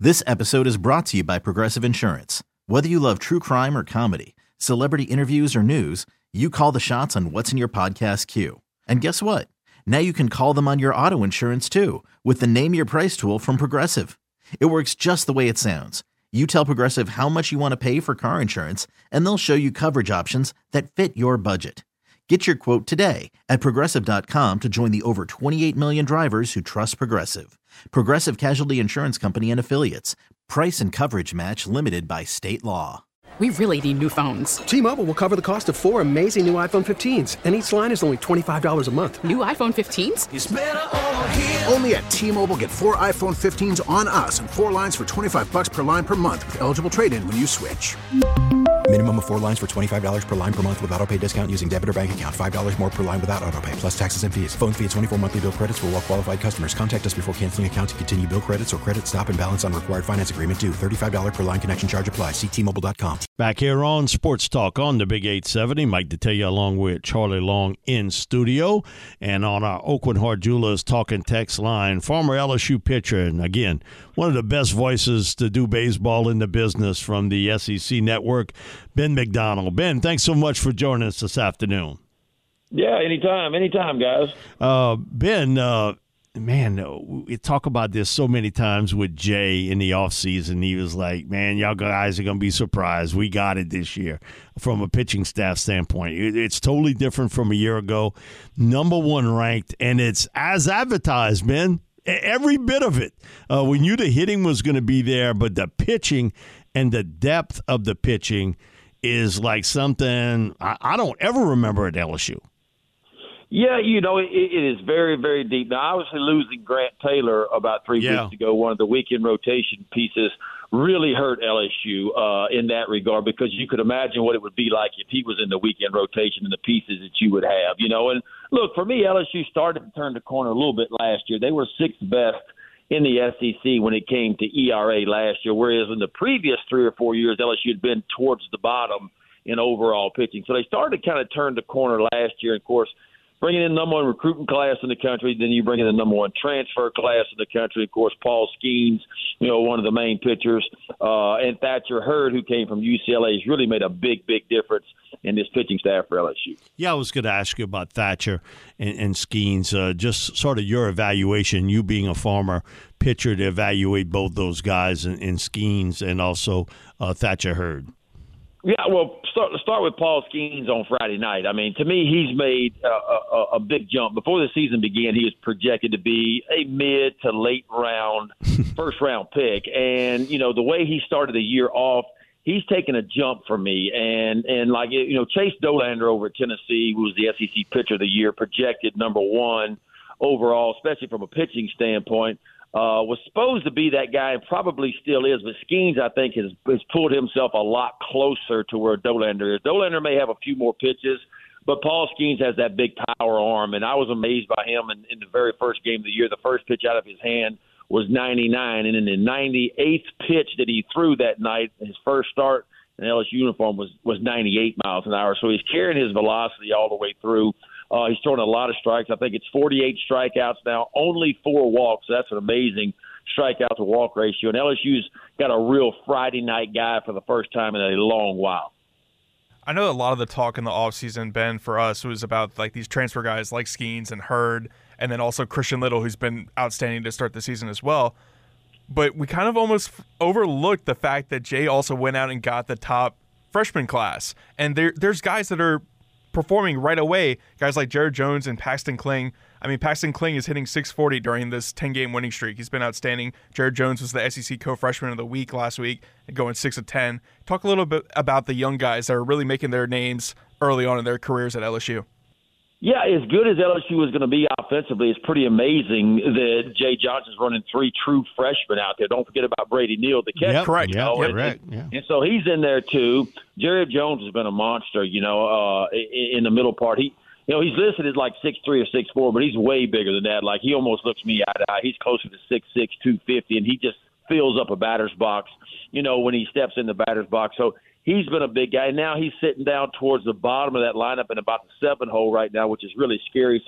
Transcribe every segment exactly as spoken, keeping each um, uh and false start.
This episode is brought to you by Progressive Insurance. Whether you love true crime or comedy, celebrity interviews or news, you call the shots on what's in your podcast queue. And guess what? Now you can call them on your auto insurance too with the Name Your Price tool from Progressive. It works just the way it sounds. You tell Progressive how much you want to pay for car insurance, and they'll show you coverage options that fit your budget. Get your quote today at Progressive dot com to join the over twenty-eight million drivers who trust Progressive. Progressive Casualty Insurance Company and Affiliates. Price and coverage match limited by state law. We really need new phones. T-Mobile will cover the cost of four amazing new iPhone fifteens, and each line is only twenty-five dollars a month. New iPhone fifteens? It's better over here. Only at T-Mobile, get four iPhone fifteens on us and four lines for twenty-five bucks per line per month with eligible trade-in when you switch. Minimum of four lines for twenty-five dollars per line per month with autopay discount using debit or bank account. five dollars more per line without autopay, plus taxes and fees. Phone fee at twenty-four monthly bill credits for well-qualified customers. Contact us before canceling account to continue bill credits or credit stop and balance on required finance agreement due. thirty-five dollars per line connection charge applies. See T Mobile dot com. Back here on Sports Talk on the Big eight seventy. Mike Detillier along with Charlie Long in studio. And on our Oakland Hart Jewelers Talking Text line, former L S U pitcher, and again, one of the best voices to do baseball in the business from the S E C Network, Ben McDonald. Ben, thanks so much for joining us this afternoon. Yeah, anytime, anytime, guys. Uh, Ben, uh, man, we talk about this so many times with Jay in the offseason. He was like, man, y'all guys are going to be surprised. We got it this year from a pitching staff standpoint. It's totally different from a year ago. Number one ranked, and it's as advertised, Ben. Every bit of it. Uh, we knew the hitting was going to be there, but the pitching and the depth of the pitching is like something I, I don't ever remember at L S U. Yeah, you know, it, it is very, very deep. Now, obviously losing Grant Taylor about three yeah. weeks ago, one of the weekend rotation pieces, really hurt L S U uh, in that regard, because you could imagine what it would be like if he was in the weekend rotation and the pieces that you would have, you know. And look, for me, L S U started to turn the corner a little bit last year. They were sixth best in the S E C when it came to E R A last year, whereas in the previous three or four years, L S U had been towards the bottom in overall pitching. So they started to kind of turn the corner last year. And, of course, bringing in the number one recruiting class in the country, then you bring in the number one transfer class in the country. Of course, Paul Skeens, you know, one of the main pitchers, uh, and Thatcher Hurd, who came from U C L A, has really made a big, big difference in this pitching staff for L S U. Yeah, I was going to ask you about Thatcher and, and Skeens, uh, just sort of your evaluation, you being a former pitcher, to evaluate both those guys in, in Skeens and also uh, Thatcher Hurd. Yeah, well, start, start with Paul Skeens on Friday night. I mean, to me, he's made a, a, a big jump. Before the season began, he was projected to be a mid to late round, first round pick. And, you know, the way he started the year off, he's taken a jump for me. And, and like, you know, Chase Dolander over at Tennessee, who was the S E C Pitcher of the Year, projected number one overall, especially from a pitching standpoint. Uh, was supposed to be that guy and probably still is, but Skeens, I think, has, has pulled himself a lot closer to where Dolander is. Dolander may have a few more pitches, but Paul Skeens has that big power arm, and I was amazed by him in, in the very first game of the year. The first pitch out of his hand was ninety-nine, and in the ninety-eighth pitch that he threw that night, his first start in L S U uniform was, was ninety-eight miles an hour. So he's carrying his velocity all the way through. Uh, he's throwing a lot of strikes. I think it's forty-eight strikeouts now, only four walks. That's an amazing strikeout to walk ratio. And L S U's got a real Friday night guy for the first time in a long while. I know a lot of the talk in the offseason, Ben, for us was about like these transfer guys like Skeens and Hurd, and then also Christian Little, who's been outstanding to start the season as well. But we kind of almost overlooked the fact that Jay also went out and got the top freshman class. And there, there's guys that are performing right away, guys like Jared Jones and Paxton Kling. I mean, Paxton Kling is hitting six forty during this ten-game winning streak. He's been outstanding. Jared Jones was the S E C co-freshman of the week last week, going six of ten. Talk a little bit about the young guys that are really making their names early on in their careers at L S U. Yeah, as good as L S U is going to be offensively, it's pretty amazing that Jay Johnson's running three true freshmen out there. Don't forget about Brady Neal, the catcher. Yep, correct. Yeah, you know, yep, and, right. Yeah. and so he's in there too. Jared Jones has been a monster, you know, uh, in the middle part. He, you know, he's listed as like six three or six four, but he's way bigger than that. Like, he almost looks me eye to eye. He's closer to six six, two fifty, and he just fills up a batter's box, you know, when he steps in the batter's box. So he's been a big guy. Now he's sitting down towards the bottom of that lineup in about the seven hole right now, which is really scary. So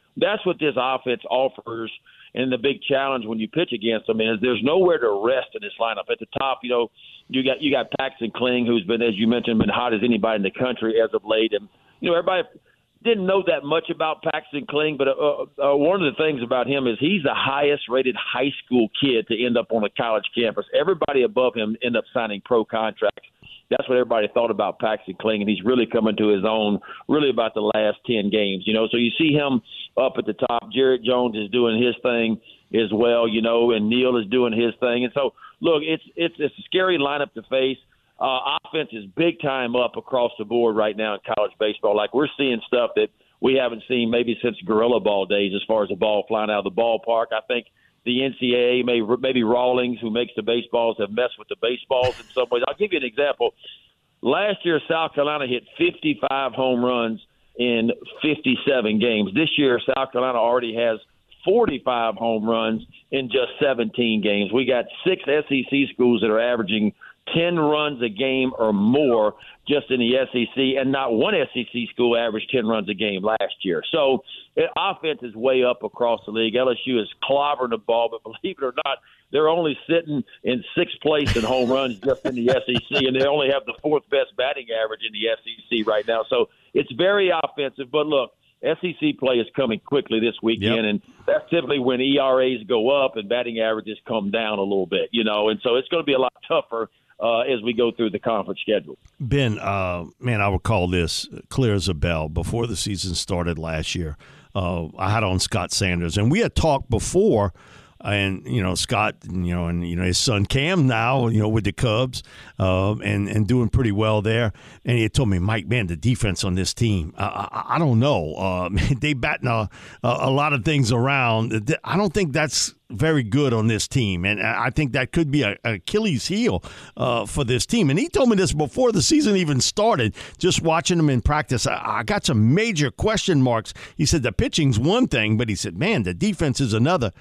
that's what this offense offers. And the big challenge when you pitch against them is there's nowhere to rest in this lineup. At the top, you know, you got you got Paxton Kling, who's been, as you mentioned, been hot as anybody in the country as of late. And, you know, everybody didn't know that much about Paxton Kling, but uh, uh, one of the things about him is he's the highest-rated high school kid to end up on a college campus. Everybody above him end up signing pro contracts. That's what everybody thought about Paxton Kling, and he's really coming to his own really about the last ten games. You know, so you see him up at the top. Jarrett Jones is doing his thing as well, you know, and Neal is doing his thing. And so, look, it's it's, it's a scary lineup to face. Uh, offense is big time up across the board right now in college baseball. Like, we're seeing stuff that we haven't seen maybe since Gorilla Ball days as far as the ball flying out of the ballpark. I think the N C double A, maybe, maybe Rawlings, who makes the baseballs, have messed with the baseballs in some ways. I'll give you an example. Last year, South Carolina hit fifty-five home runs in fifty-seven games. This year, South Carolina already has forty-five home runs in just seventeen games. We got six S E C schools that are averaging ten runs a game or more just in the S E C, and not one S E C school averaged ten runs a game last year. So uh, offense is way up across the league. L S U is clobbering the ball, but believe it or not, they're only sitting in sixth place in home runs just in the S E C, and they only have the fourth best batting average in the S E C right now. So it's very offensive. But look, S E C play is coming quickly this weekend, yep. and that's typically when E R As go up and batting averages come down a little bit, you know, and so it's going to be a lot tougher Uh, as we go through the conference schedule. Ben, uh, man, I would call this clear as a bell. Before the season started last year, uh, I had on Scott Sanders, and we had talked before. And, you know, Scott, you know, and, you know, his son Cam now, you know, with the Cubs uh, and, and doing pretty well there. And he had told me, Mike, man, the defense on this team, I, I, I don't know. Uh, they batting a, a lot of things around. I don't think that's very good on this team. And I think that could be an Achilles heel uh, for this team. And he told me this before the season even started, just watching them in practice. I, I got some major question marks. He said the pitching's one thing, but he said, man, the defense is another.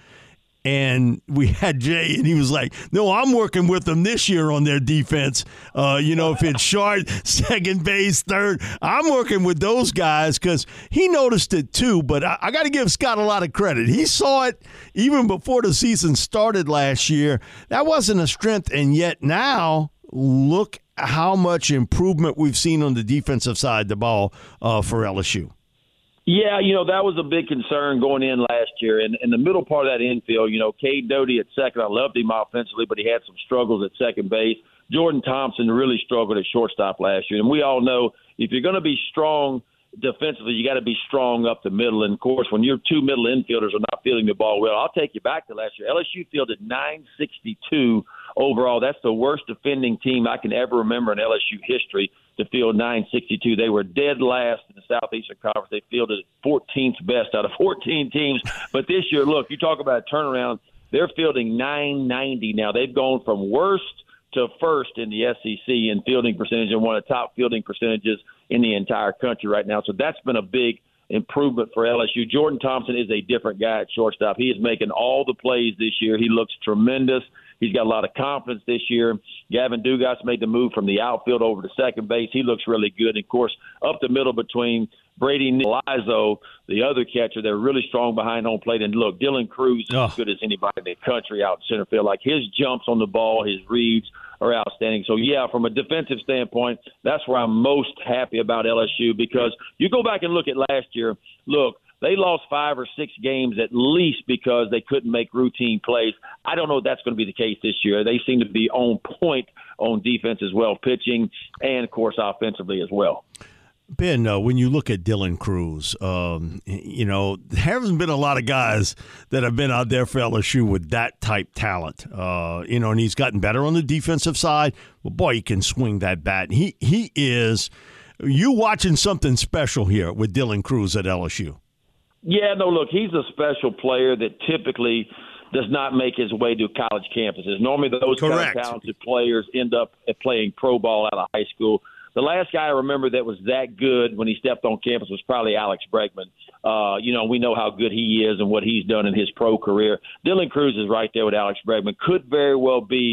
And we had Jay, and he was like, no, I'm working with them this year on their defense. Uh, you know, if it's short, second base, third, I'm working with those guys because he noticed it too. But I, I got to give Scott a lot of credit. He saw it even before the season started last year. That wasn't a strength, and yet now look how much improvement we've seen on the defensive side of the ball uh, for L S U. Yeah, you know, that was a big concern going in last year. And in the middle part of that infield, you know, Cade Doty at second, I loved him offensively, but he had some struggles at second base. Jordan Thompson really struggled at shortstop last year. And we all know if you're going to be strong defensively, you got to be strong up the middle. And, of course, when your two middle infielders are not fielding the ball well, I'll take you back to last year. L S U fielded nine sixty-two overall. That's the worst defending team I can ever remember in L S U history to field nine sixty-two. They were dead last in the Southeastern Conference. They fielded fourteenth best out of fourteen teams. But this year, look, you talk about a turnaround. They're fielding nine ninety now. They've gone from worst to first in the S E C in fielding percentage and one of the top fielding percentages in the entire country right now. So that's been a big improvement for L S U. Jordan Thompson is a different guy at shortstop. He is making all the plays this year. He looks tremendous. He's got a lot of confidence this year. Gavin Dugas made the move from the outfield over to second base. He looks really good. And, of course, up the middle between Brady Lizo, the other catcher, they're really strong behind home plate. And, look, Dylan Cruz is oh. as good as anybody in the country out in center field. Like, his jumps on the ball, his reads are outstanding. So, yeah, from a defensive standpoint, that's where I'm most happy about L S U because you go back and look at last year, look, they lost five or six games at least because they couldn't make routine plays. I don't know if that's going to be the case this year. They seem to be on point on defense as well, pitching and, of course, offensively as well. Ben, uh, when you look at Dylan Cruz, um, you know, there hasn't been a lot of guys that have been out there for L S U with that type talent. Uh, you know, and he's gotten better on the defensive side. Well, boy, he can swing that bat. He, he is – you watching something special here with Dylan Cruz at L S U. Yeah, no, look, he's a special player that typically does not make his way to college campuses. Normally those Correct. kind of talented players end up playing pro ball out of high school. The last guy I remember that was that good when he stepped on campus was probably Alex Bregman. Uh, you know, we know how good he is and what he's done in his pro career. Dylan Cruz is right there with Alex Bregman. Could very well be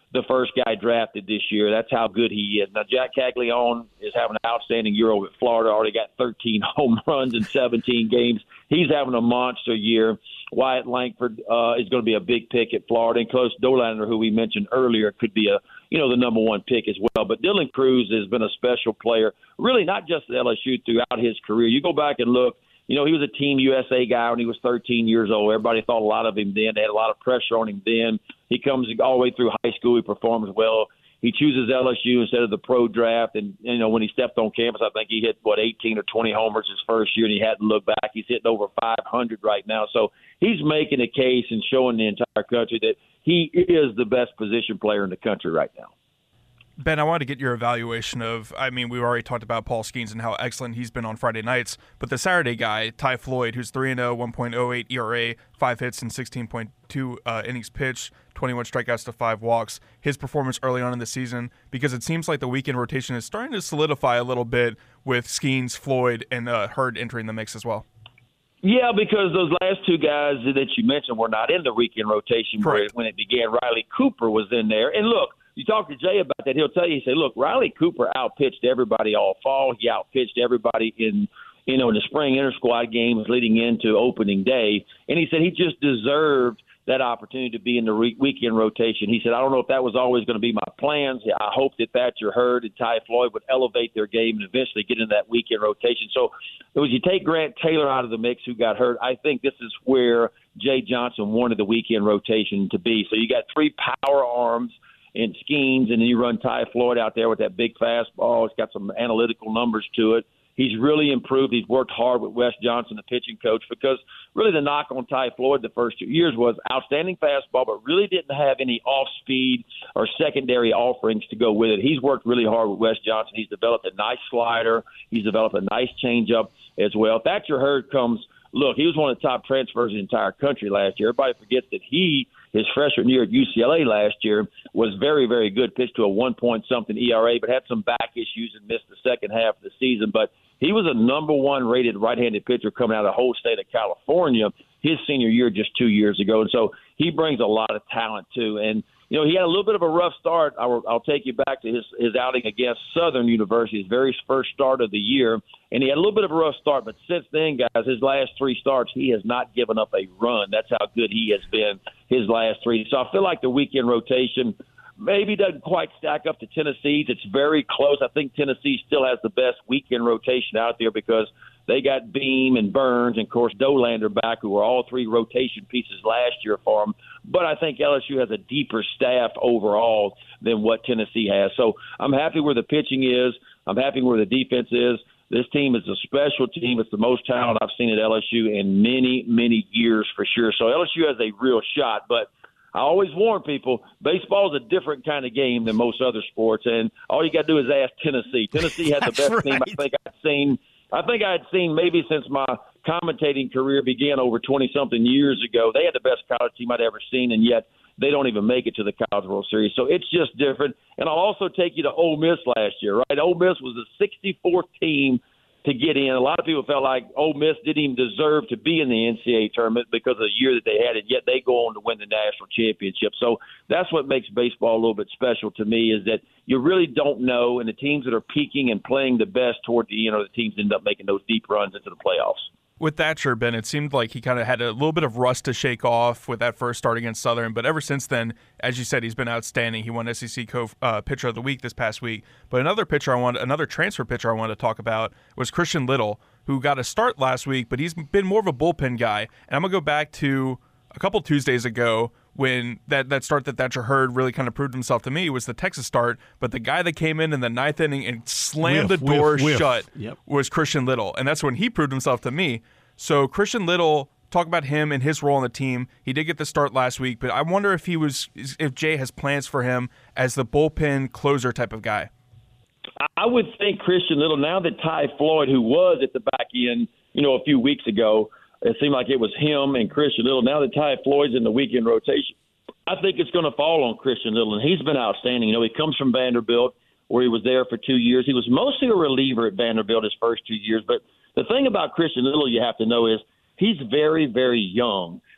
the first guy drafted this year. That's how good he is. Now, Jack Caglione is having an outstanding year over at Florida. Already got thirteen home runs in seventeen games. He's having a monster year. Wyatt Langford uh, is going to be a big pick at Florida. And Close Dolander, who we mentioned earlier, could be a you know the number one pick as well. But Dylan Cruz has been a special player, really not just at L S U throughout his career. You go back and look. You know, he was a Team U S A guy when he was thirteen years old. Everybody thought a lot of him then. They had a lot of pressure on him then. He comes all the way through high school. He performs well. He chooses L S U instead of the pro draft. And, you know, when he stepped on campus, I think he hit, what, eighteen or twenty homers his first year, and he hadn't looked back. He's hitting over five hundred right now. So he's making a case and showing the entire country that he is the best position player in the country right now. Ben, I wanted to get your evaluation of, I mean, we've already talked about Paul Skeens and how excellent he's been on Friday nights, but the Saturday guy, Ty Floyd, who's three and oh, one point oh eight E R A, five hits and sixteen point two uh, innings pitched, twenty-one strikeouts to five walks, his performance early on in the season, because it seems like the weekend rotation is starting to solidify a little bit with Skeens, Floyd, and uh, Hurd entering the mix as well. Yeah, because those last two guys that you mentioned were not in the weekend rotation Correct. when it began. Riley Cooper was in there. And look, you talk to Jay about that, he'll tell you, he say, look, Riley Cooper outpitched everybody all fall. He outpitched everybody in, you know, in the spring inter-squad games leading into opening day. And he said he just deserved that opportunity to be in the re- weekend rotation. He said, I don't know if that was always going to be my plans. I hope that Thatcher Hurd and Ty Floyd would elevate their game and eventually get into that weekend rotation. So as you take Grant Taylor out of the mix, who got hurt, I think this is where Jay Johnson wanted the weekend rotation to be. So you got three power arms and Skeens, and then you run Ty Floyd out there with that big fastball. It's got some analytical numbers to it. He's really improved. He's worked hard with Wes Johnson, the pitching coach, because really the knock on Ty Floyd the first two years was outstanding fastball, but really didn't have any off-speed or secondary offerings to go with it. He's worked really hard with Wes Johnson. He's developed a nice slider. He's developed a nice changeup as well. Thatcher Hurd comes – look, he was one of the top transfers in the entire country last year. Everybody forgets that he – his freshman year at U C L A last year was very, very good, pitched to a one-point-something E R A, but had some back issues and missed the second half of the season. But he was a number one rated right-handed pitcher coming out of the whole state of California his senior year just two years ago. And so he brings a lot of talent, too. And, you know, he had a little bit of a rough start. I'll, I'll take you back to his, his outing against Southern University, his very first start of the year. And he had a little bit of a rough start, but since then, guys, his last three starts, he has not given up a run. That's how good he has been his last three. So I feel like the weekend rotation maybe doesn't quite stack up to Tennessee's. It's very close. I think Tennessee still has the best weekend rotation out there because they got Beam and Burns and, of course, Dolander back, who were all three rotation pieces last year for them. But I think L S U has a deeper staff overall than what Tennessee has. So I'm happy where the pitching is. I'm happy where the defense is. This team is a special team. It's the most talent I've seen at L S U in many, many years for sure. So L S U has a real shot. But I always warn people, baseball is a different kind of game than most other sports, and all you got to do is ask Tennessee. Tennessee had the best right. team I think I'd seen. I think I had seen maybe since my commentating career began over twenty-something years ago. They had the best college team I'd ever seen, and yet they don't even make it to the College World Series. So it's just different. And I'll also take you to Ole Miss last year, right? Ole Miss was the sixty-fourth team to get in. A lot of people felt like Ole Miss didn't even deserve to be in the N C double A tournament because of the year that they had, and yet they go on to win the national championship. So that's what makes baseball a little bit special to me, is that you really don't know, and the teams that are peaking and playing the best toward the end are the teams that end up making those deep runs into the playoffs. With Thatcher, Ben, it seemed like he kind of had a little bit of rust to shake off with that first start against Southern, but ever since then, as you said, he's been outstanding. He won S E C Co- uh, Pitcher of the Week this past week. But another pitcher I want, another transfer pitcher I wanted to talk about was Christian Little, who got a start last week, but he's been more of a bullpen guy. And I'm gonna go back to a couple Tuesdays ago when that, that start that Thatcher Hurd really kind of proved himself to me was the Texas start, but the guy that came in in the ninth inning and slammed whiff, the door whiff, whiff. shut Yep. was Christian Little, and that's when he proved himself to me. So Christian Little, talk about him and his role on the team. He did get the start last week, but I wonder if he was, if Jay has plans for him as the bullpen closer type of guy. I would think Christian Little, now that Ty Floyd, who was at the back end, you know, a few weeks ago, it seemed like it was him and Christian Little. Now that Ty Floyd's in the weekend rotation, I think it's going to fall on Christian Little, and he's been outstanding. You know, he comes from Vanderbilt, where he was there for two years. He was mostly a reliever at Vanderbilt his first two years. But the thing about Christian Little you have to know is he's very, very young.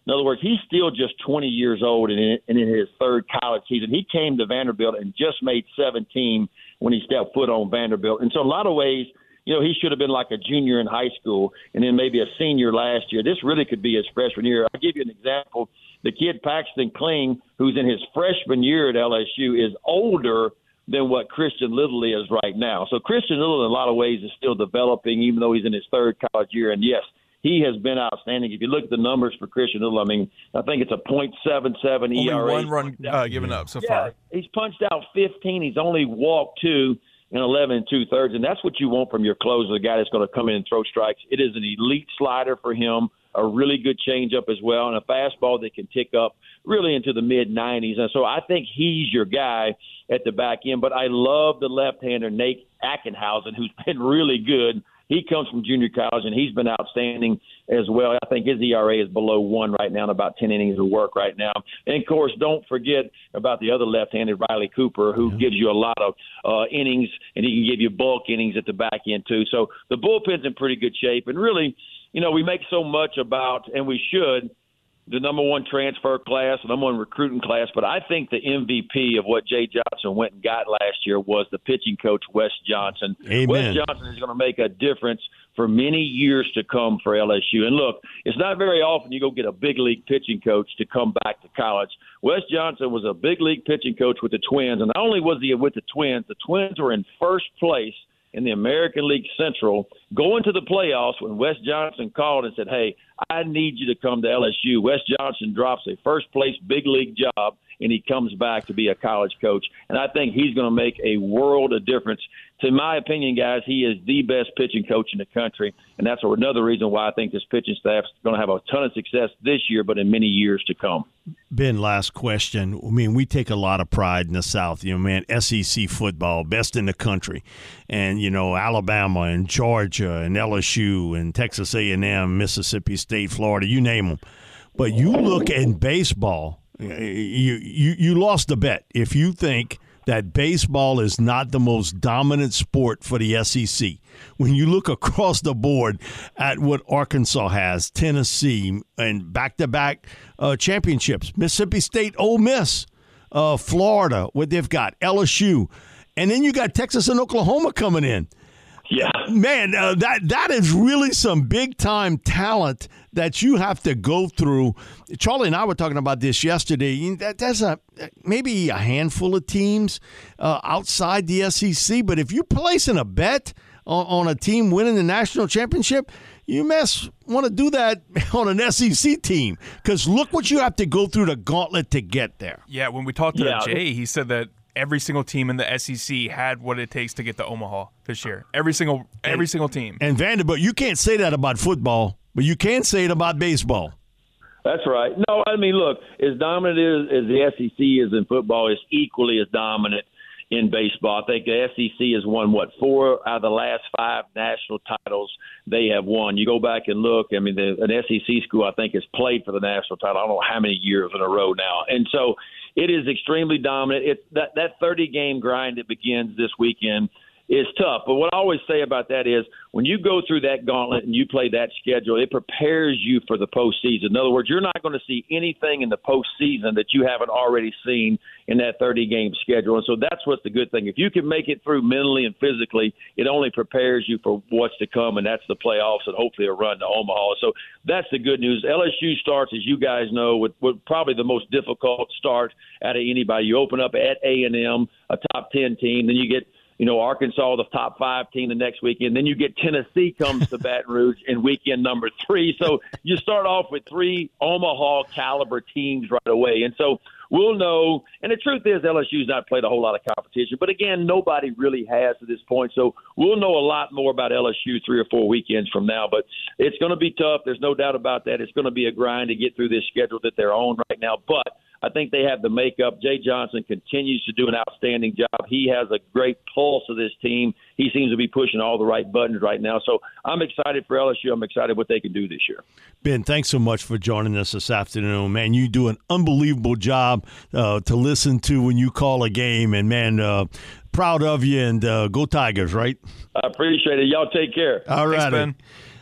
In other words, he's still just twenty years old and in, and in his third college season. He came to Vanderbilt and just made seventeen when he stepped foot on Vanderbilt. And so in a lot of ways, you know, he should have been like a junior in high school and then maybe a senior last year. This really could be his freshman year. I'll give you an example. The kid Paxton Kling, who's in his freshman year at L S U, is older than what Christian Little is right now. So Christian Little, in a lot of ways, is still developing, even though he's in his third college year. And, yes, he has been outstanding. If you look at the numbers for Christian Little, I mean, I think it's a point seven seven E R A. Only one run uh, given up so yeah, far. He's punched out fifteen. He's only walked two in eleven and two-thirds, and that's what you want from your closer, the guy that's going to come in and throw strikes. It is an elite slider for him, a really good changeup as well, and a fastball that can tick up really into the mid nineties. And so I think he's your guy at the back end. But I love the left-hander, Nate Ackenhausen, who's been really good. He comes from junior college, and he's been outstanding as well. I think his E R A is below one right now in about ten innings of work right now. And, of course, don't forget about the other left-handed, Riley Cooper, who yeah. gives you a lot of uh, innings, and he can give you bulk innings at the back end too. So the bullpen's in pretty good shape. And really, you know, we make so much about, and we should, the number one transfer class, the number one recruiting class, but I think the M V P of what Jay Johnson went and got last year was the pitching coach, Wes Johnson. Amen. Wes Johnson is going to make a difference for many years to come for L S U. And look, it's not very often you go get a big league pitching coach to come back to college. Wes Johnson was a big league pitching coach with the Twins, and not only was he with the Twins, the Twins were in first place in the American League Central, going to the playoffs when Wes Johnson called and said, hey, I need you to come to L S U. Wes Johnson drops a first-place big league job, and he comes back to be a college coach. And I think he's going to make a world of difference. To my opinion, guys, he is the best pitching coach in the country, and that's another reason why I think this pitching staff is going to have a ton of success this year, but in many years to come. Ben, last question. I mean, we take a lot of pride in the South. You know, man, S E C football, best in the country. And, you know, Alabama and Georgia and L S U and Texas A and M, Mississippi State, Florida, you name them. But you look at baseball, you, you, you lost the bet if you think that baseball is not the most dominant sport for the S E C. When you look across the board at what Arkansas has, Tennessee, and back-to-back uh, championships, Mississippi State, Ole Miss, uh, Florida, what they've got, L S U, and then you got Texas and Oklahoma coming in. Yeah. Man, uh, that that is really some big-time talent that you have to go through. Charlie and I were talking about this yesterday. That, that's a maybe a handful of teams uh, outside the S E C, but if you're placing a bet on, on a team winning the national championship, you must want to do that on an S E C team because look what you have to go through the gauntlet to get there. Yeah, when we talked to yeah. Jay, he said that every single team in the S E C had what it takes to get to Omaha this year. Every single every and, single team. And Vanderbilt, you can't say that about football, but you can say it about baseball. That's right. No, I mean, look, as dominant as, as the S E C is in football, it's equally as dominant in baseball. I think the S E C has won, what, four out of the last five national titles they have won. You go back and look, I mean, the, an S E C school, I think, has played for the national title I don't know how many years in a row now. And so it is extremely dominant. It's that, that thirty-game grind that begins this weekend is tough. But what I always say about that is when you go through that gauntlet and you play that schedule, it prepares you for the postseason. In other words, you're not going to see anything in the postseason that you haven't already seen in that thirty-game schedule. And so that's what's the good thing. If you can make it through mentally and physically, it only prepares you for what's to come, and that's the playoffs and hopefully a run to Omaha. So that's the good news. L S U starts, as you guys know, with, with probably the most difficult start out of anybody. You open up at A and M, a top ten team, then you get – you know, Arkansas, the top five team the next weekend. Then you get Tennessee comes to Baton Rouge in weekend number three. So you start off with three Omaha caliber teams right away. And so we'll know. And the truth is L S U's not played a whole lot of competition. But, again, nobody really has to this point. So we'll know a lot more about L S U three or four weekends from now. But it's going to be tough. There's no doubt about that. It's going to be a grind to get through this schedule that they're on right now. But I think they have the makeup. Jay Johnson continues to do an outstanding job. He has a great pulse of this team. He seems to be pushing all the right buttons right now. So I'm excited for L S U. I'm excited what they can do this year. Ben, thanks so much for joining us this afternoon. Man, you do an unbelievable job uh, to listen to when you call a game. And, man, uh, proud of you, and uh, go Tigers, right? I appreciate it. Y'all take care. All right. Thanks, Ben.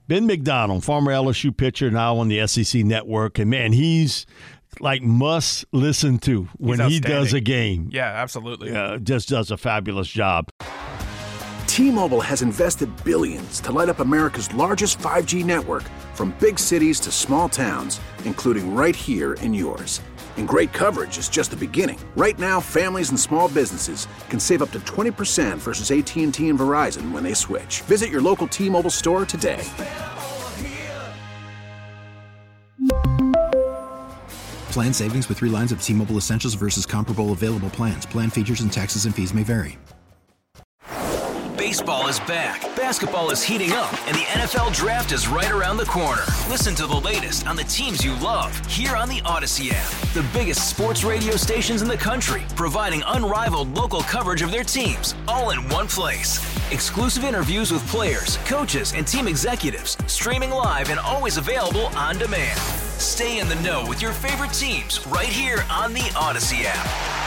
Ben McDonald, former L S U pitcher, now on the S E C Network, and man, he's like must listen to when he does a game. Yeah, absolutely. Uh, just does a fabulous job. T-Mobile has invested billions to light up America's largest five G network, from big cities to small towns, including right here in yours. And great coverage is just the beginning. Right now, families and small businesses can save up to twenty percent versus A T and T and Verizon when they switch. Visit your local T-Mobile store today. Plan savings with three lines of T-Mobile Essentials versus comparable available plans. Plan features and taxes and fees may vary. Baseball is back, basketball is heating up, and the N F L Draft is right around the corner. Listen to the latest on the teams you love here on the Odyssey app. The biggest sports radio stations in the country, providing unrivaled local coverage of their teams, all in one place. Exclusive interviews with players, coaches, and team executives, streaming live and always available on demand. Stay in the know with your favorite teams right here on the Odyssey app.